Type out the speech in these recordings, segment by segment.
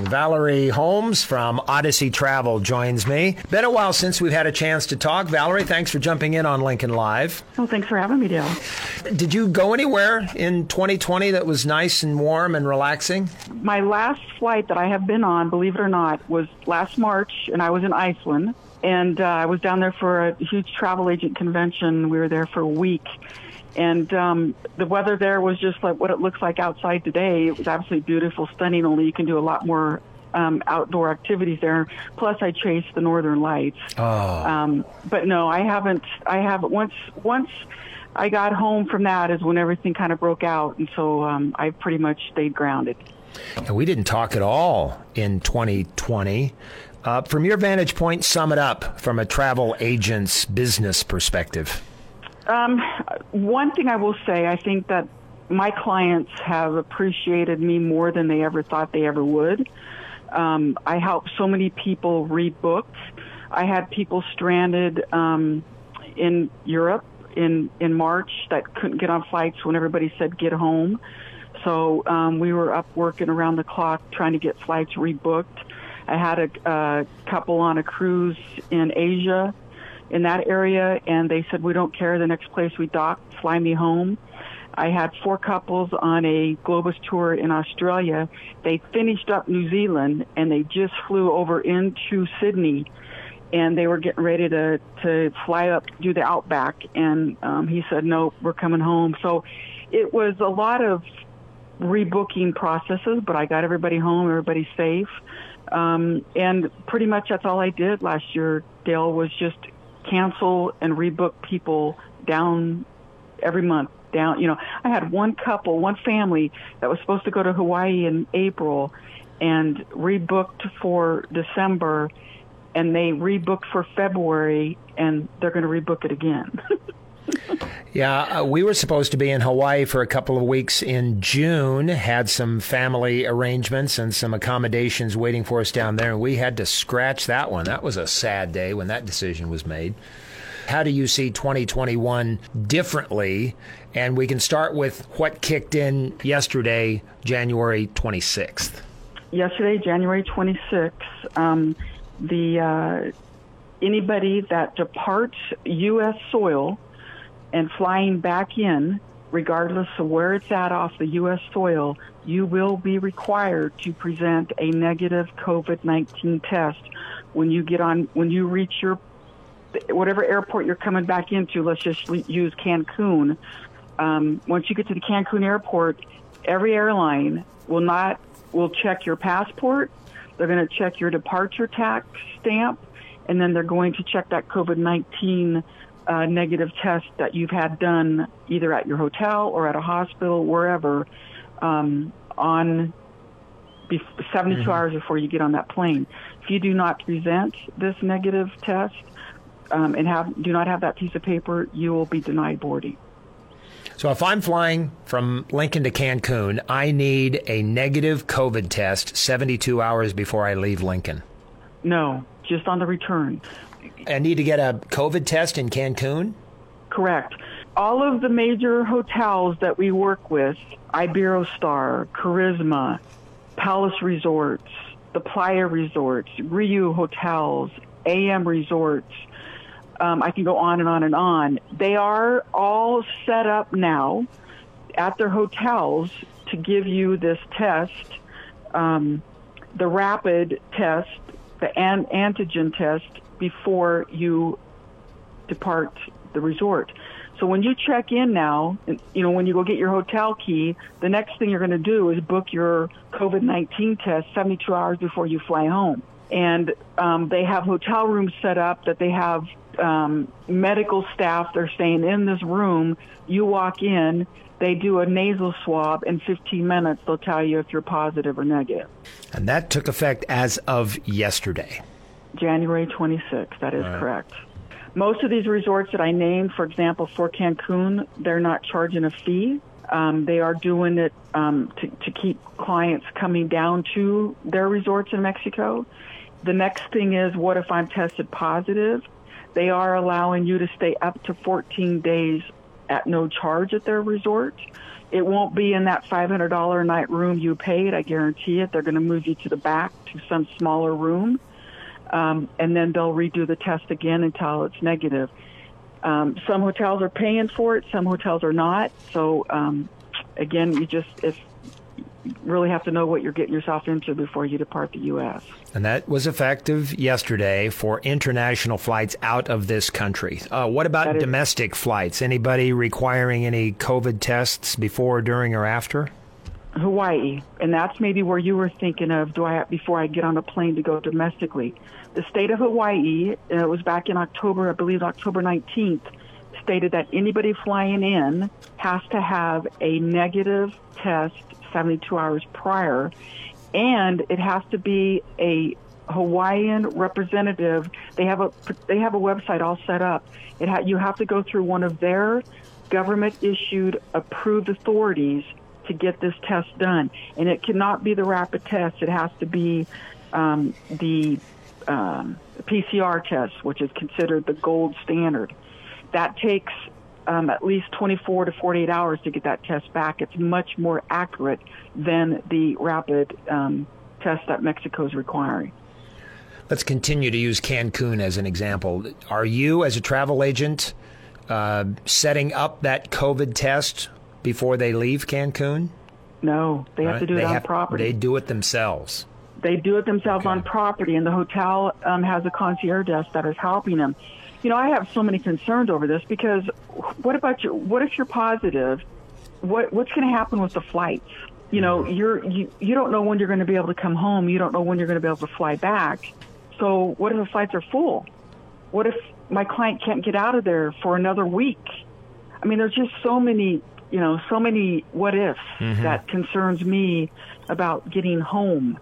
Valerie Holmes from Odyssey Travel joins me. Been a while since we've had a chance to talk. Valerie, thanks for jumping in on Lincoln Live. Oh, thanks for having me, Dale. Did you go anywhere in 2020 that was nice and warm and relaxing? My last flight that I have been on, believe it or not, was last March, and I was in Iceland. And I was down there for a huge travel agent convention. We were there for a week. And the weather there was just like what it looks like outside today. It was absolutely beautiful, stunning, only you can do a lot more outdoor activities there. Plus, I chased the Northern Lights. Oh. But no, I haven't. Once I got home from that is when everything kind of broke out. And so I pretty much stayed grounded. And we didn't talk at all in 2020. From your vantage point, sum it up from a travel agent's business perspective. One thing I will say, I think that my clients have appreciated me more than they ever thought they ever would. I helped so many people rebook. I had people stranded in Europe in March that couldn't get on flights when everybody said get home. So we were up working around the clock trying to get flights rebooked. I had a couple on a cruise in Asia, in that area, and they said, we don't care, the next place we dock, fly me home. I had 4 couples on a Globus tour in Australia. They finished up New Zealand, and they just flew over into Sydney, and they were getting ready to fly up, do the Outback, and he said, no, we're coming home. So it was a lot of rebooking processes, but I got everybody home, everybody's safe. And pretty much that's all I did last year, Dale, was just cancel and rebook people down every month. I had one family that was supposed to go to Hawaii in April and rebooked for December, and they rebooked for February, and they're going to rebook it again. Yeah, we were supposed to be in Hawaii for a couple of weeks in June, had some family arrangements and some accommodations waiting for us down there, and we had to scratch that one. That was a sad day when that decision was made. How do you see 2021 differently? And we can start with what kicked in yesterday, January 26th. Yesterday, January 26th, anybody that departs U.S. soil and flying back in, regardless of where it's at off the U.S. soil, you will be required to present a negative COVID-19 test when you reach your whatever airport you're coming back into. Let's just use Cancun. Once you get to the Cancun airport, every airline will check your passport. They're going to check your departure tax stamp, and then they're going to check that COVID-19 negative test that you've had done either at your hotel or at a hospital, wherever, on 72 hours before you get on that plane. If you do not present this negative test and do not have that piece of paper, you will be denied boarding. So if I'm flying from Lincoln to Cancun, I need a negative COVID test 72 hours before I leave Lincoln? No, just on the return. I need to get a COVID test in Cancun? Correct. All of the major hotels that we work with, Iberostar, Charisma, Palace Resorts, the Playa Resorts, Riu Hotels, AM Resorts, I can go on and on and on. They are all set up now at their hotels to give you this test, the rapid test, the antigen test, before you depart the resort. So when you check in now, when you go get your hotel key, the next thing you're going to do is book your COVID-19 test 72 hours before you fly home. And they have hotel rooms set up that they have medical staff. They're staying in this room. You walk in, they do a nasal swab. In 15 minutes, they'll tell you if you're positive or negative. And that took effect as of yesterday. January 26th, that is correct. Most of these resorts that I named, for example, for Cancun, they're not charging a fee. They are doing it to keep clients coming down to their resorts in Mexico. The next thing is, what if I'm tested positive? They are allowing you to stay up to 14 days at no charge at their resort. It won't be in that $500 a night room you paid. I guarantee it. They're going to move you to the back to some smaller room, and then they'll redo the test again until it's negative. Some hotels are paying for it. Some hotels are not. So, again, you really have to know what you're getting yourself into before you depart the U.S. And that was effective yesterday for international flights out of this country. What about domestic flights? Anybody requiring any COVID tests before, during, or after? Hawaii, and that's maybe where you were thinking of, before I get on a plane to go domestically. The state of Hawaii, it was back in October, I believe October 19th, stated that anybody flying in has to have a negative test 72 hours prior, and it has to be a Hawaiian representative. They have a website all set up. You have to go through one of their government-issued approved authorities to get this test done, and it cannot be the rapid test. It has to be the PCR test, which is considered the gold standard. That takes at least 24 to 48 hours to get that test back. It's much more accurate than the rapid test that Mexico is requiring. Let's continue to use Cancun as an example. Are you, as a travel agent, setting up that COVID test before they leave Cancun? No, they have to do it on property. They do it themselves. They do it themselves on property, and the hotel has a concierge desk that is helping them. You know, I have so many concerns over this because what if you're positive? What's going to happen with the flights? You know, you don't know when you're going to be able to come home. You don't know when you're going to be able to fly back. So what if the flights are full? What if my client can't get out of there for another week? I mean, there's just so many what ifs that concerns me about getting home.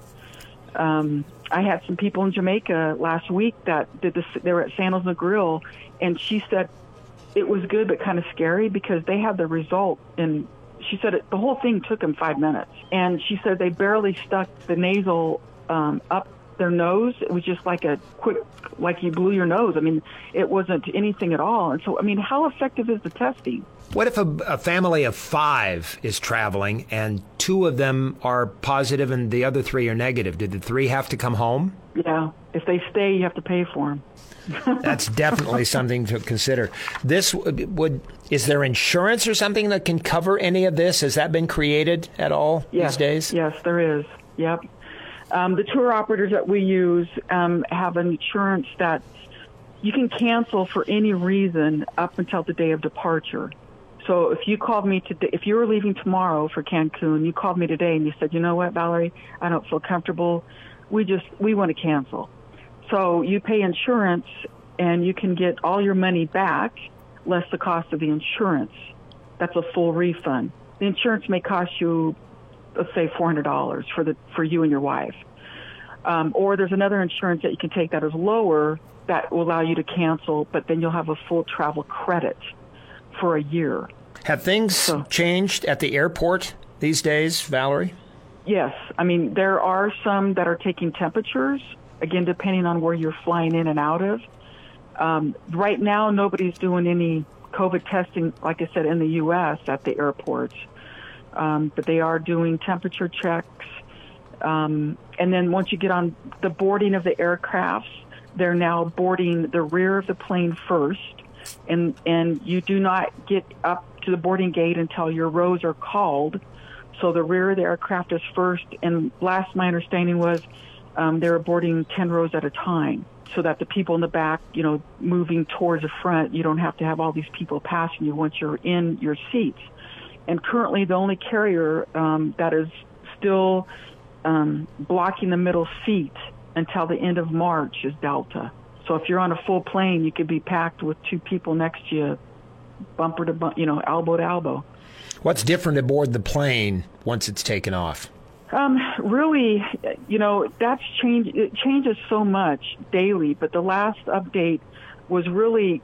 I had some people in Jamaica last week that did this. They were at Sandals and Grill, and she said it was good but kind of scary because they had the result. And she said the whole thing took them 5 minutes. And she said they barely stuck the nasal up their nose. It was just like a quick, like you blew your nose. I mean, it wasn't anything at all. And so, I mean, how effective is the testing? What if a family of 5 is traveling and 2 of them are positive and the other 3 are negative? Did the 3 have to come home? Yeah. If they stay, you have to pay for them. That's definitely something to consider. Is there insurance or something that can cover any of this? Has that been created at all these days? Yes, there is. Yep. The tour operators that we use have an insurance that you can cancel for any reason up until the day of departure. So if you called me today, if you were leaving tomorrow for Cancun, you called me today and you said, you know what, Valerie, I don't feel comfortable. We want to cancel. So you pay insurance and you can get all your money back, less the cost of the insurance. That's a full refund. The insurance may cost you, let's say, $400 for you and your wife. Or there's another insurance that you can take that is lower that will allow you to cancel, but then you'll have a full travel credit for a year. Have things changed at the airport these days, Valerie? Yes. I mean, there are some that are taking temperatures, again, depending on where you're flying in and out of. Right now, nobody's doing any COVID testing, like I said, in the U.S. at the airports. But they are doing temperature checks. And then once you get on the boarding of the aircrafts, they're now boarding the rear of the plane first. And you do not get up to the boarding gate until your rows are called. So the rear of the aircraft is first. And last my understanding was they were boarding 10 rows at a time so that the people in the back, you know, moving towards the front, you don't have to have all these people passing you once you're in your seats. And currently the only carrier that is still blocking the middle seat until the end of March is Delta. So if you're on a full plane, you could be packed with 2 people next to you, bumper to bumper, elbow to elbow. What's different aboard the plane once it's taken off? Really, that's changed. It changes so much daily, but the last update was really,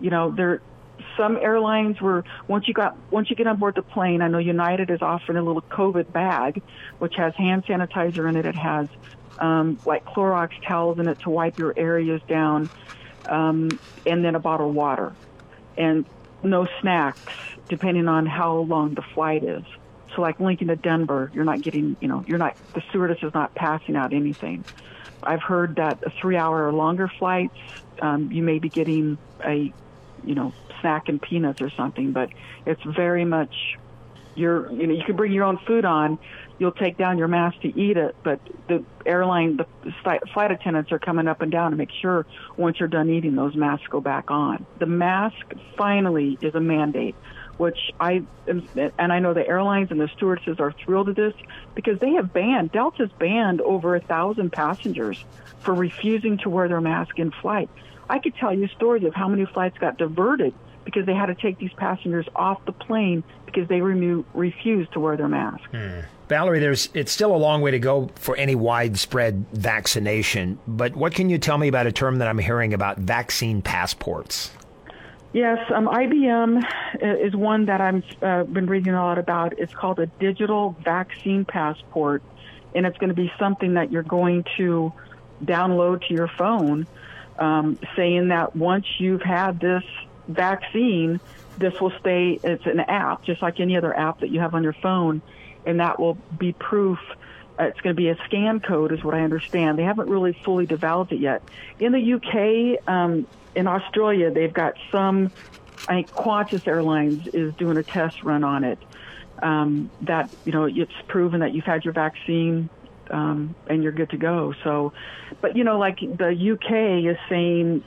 some airlines were, once you get on board the plane, I know United is offering a little COVID bag, which has hand sanitizer in it. It has like Clorox towels in it to wipe your areas down, and then a bottle of water. And no snacks, depending on how long the flight is. So like Lincoln to Denver, you're not getting, the stewardess is not passing out anything. I've heard that 3-hour or longer flights, you may be getting a, snack and peanuts or something, but it's very much you can bring your own food on. You'll take down your mask to eat it, but the flight attendants are coming up and down to make sure once you're done eating, those masks go back on. The mask finally is a mandate, and I know the airlines and the stewardesses are thrilled at this because Delta's banned over 1,000 passengers for refusing to wear their mask in flight. I could tell you stories of how many flights got diverted because they had to take these passengers off the plane because they refused to wear their mask. Valerie, it's still a long way to go for any widespread vaccination, but what can you tell me about a term that I'm hearing about, vaccine passports? Yes, IBM is one that I've been reading a lot about. It's called a digital vaccine passport, and it's going to be something that you're going to download to your phone, saying that once you've had this vaccine, this will stay. It's an app, just like any other app that you have on your phone, and that will be proof. It's going to be a scan code, is what I understand. They haven't really fully developed it yet. In the UK, in Australia, they've got I think Qantas Airlines is doing a test run on it. That it's proven that you've had your vaccine and you're good to go. So, but like the UK is saying,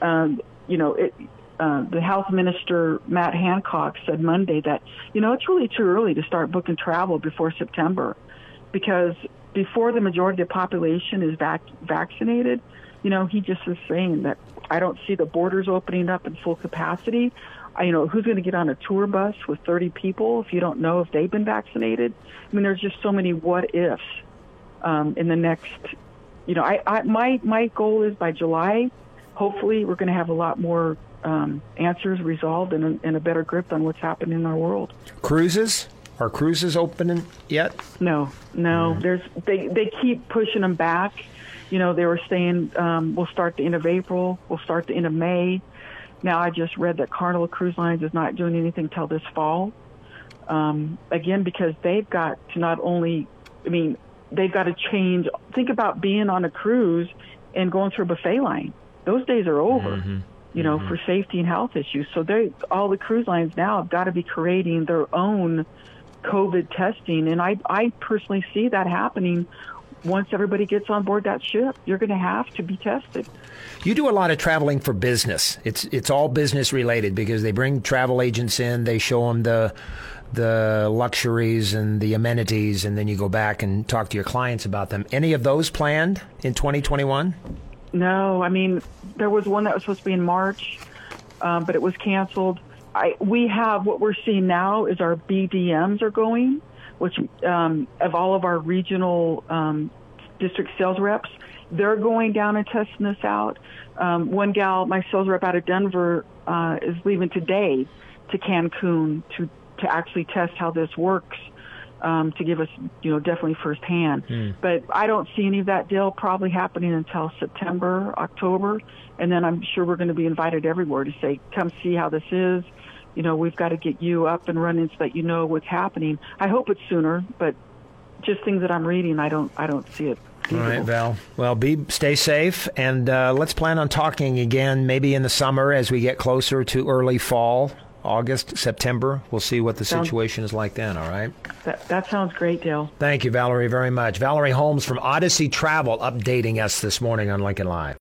the health minister, Matt Hancock, said Monday that, it's really too early to start booking travel before September because before the majority of the population is vaccinated, he just is saying that I don't see the borders opening up in full capacity. Who's going to get on a tour bus with 30 people if you don't know if they've been vaccinated? I mean, there's just so many what ifs in the next, my goal is by July, hopefully we're going to have a lot more answers resolved and a better grip on what's happening in our world. Cruises? Are cruises open yet? No. They keep pushing them back. They were saying we'll start the end of April, we'll start the end of May. Now I just read that Carnival Cruise Lines is not doing anything till this fall. Again, because they've got to they've got to change. Think about being on a cruise and going through a buffet line. Those days are over. For safety and health issues. So all the cruise lines now have got to be creating their own COVID testing. And I personally see that happening once everybody gets on board that ship. You're going to have to be tested. You do a lot of traveling for business. It's all business related because they bring travel agents in, they show them the luxuries and the amenities, and then you go back and talk to your clients about them. Any of those planned in 2021? No, there was one that was supposed to be in March, but it was canceled. We have what we're seeing now is our BDMs are going, which of all of our regional district sales reps, they're going down and testing this out. One gal, my sales rep out of Denver, is leaving today to Cancun to actually test how this works. To give us, definitely firsthand. But I don't see any of that deal probably happening until September, October, and then I'm sure we're going to be invited everywhere to say, come see how this is. We've got to get you up and running so that you know what's happening. I hope it's sooner, but just things that I'm reading, I don't see it. All right, Val. Well, stay safe, and let's plan on talking again maybe in the summer as we get closer to early fall. August, September. We'll see what the situation is like then, all right? That sounds great, Dale. Thank you, Valerie, very much. Valerie Holmes from Odyssey Travel updating us this morning on Lincoln Live.